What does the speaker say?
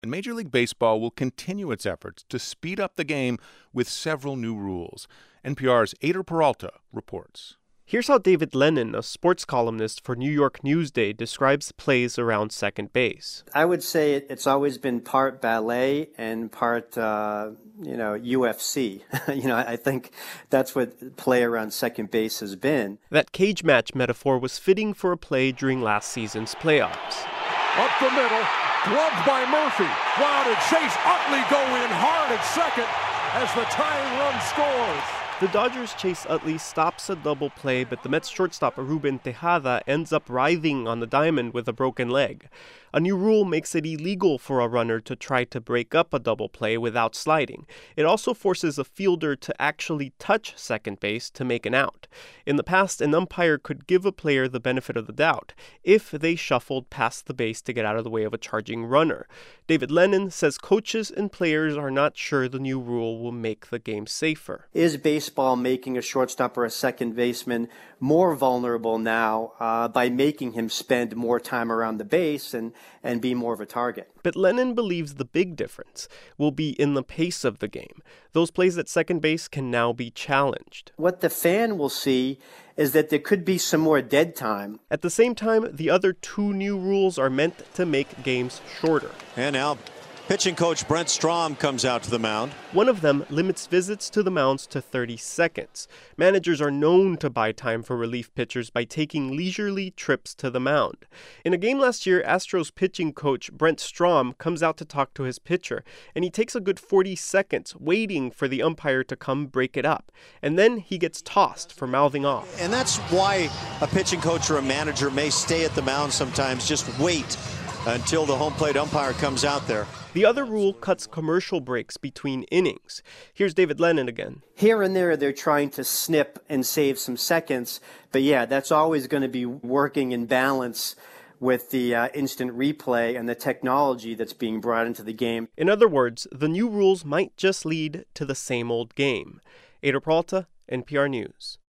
And Major League Baseball will continue its efforts to speed up the game with several new rules. NPR's Aider Peralta reports. Here's how David Lennon, a sports columnist for New York Newsday, describes plays around second base. I would say it's always been part ballet and part, UFC. I think that's what play around second base has been. That cage match metaphor was fitting for a play during last season's playoffs. Up the middle, gloved by Murphy. Wow, did Chase Utley go in hard at second as the tying run scores. The Dodgers' Chase Utley stops a double play, but the Mets shortstop Ruben Tejada ends up writhing on the diamond with a broken leg. A new rule makes it illegal for a runner to try to break up a double play without sliding. It also forces a fielder to actually touch second base to make an out. In the past, an umpire could give a player the benefit of the doubt if they shuffled past the base to get out of the way of a charging runner. David Lennon says coaches and players are not sure the new rule will make the game safer. Is baseball making a shortstop or a second baseman more vulnerable now by making him spend more time around the base and be more of a target? But Lennon believes the big difference will be in the pace of the game. Those plays at second base can now be challenged. What the fan will see is that there could be some more dead time. At the same time, the other two new rules are meant to make games shorter. And now pitching coach Brent Strom comes out to the mound. One of them limits visits to the mounds to 30 seconds. Managers are known to buy time for relief pitchers by taking leisurely trips to the mound. In a game last year, Astros pitching coach Brent Strom comes out to talk to his pitcher, and he takes a good 40 seconds waiting for the umpire to come break it up. And then he gets tossed for mouthing off. And that's why a pitching coach or a manager may stay at the mound sometimes, just wait until the home plate umpire comes out there. The other rule cuts commercial breaks between innings. Here's David Lennon again. Here and there, they're trying to snip and save some seconds. But yeah, that's always going to be working in balance with the instant replay and the technology that's being brought into the game. In other words, the new rules might just lead to the same old game. Aider Peralta, NPR News.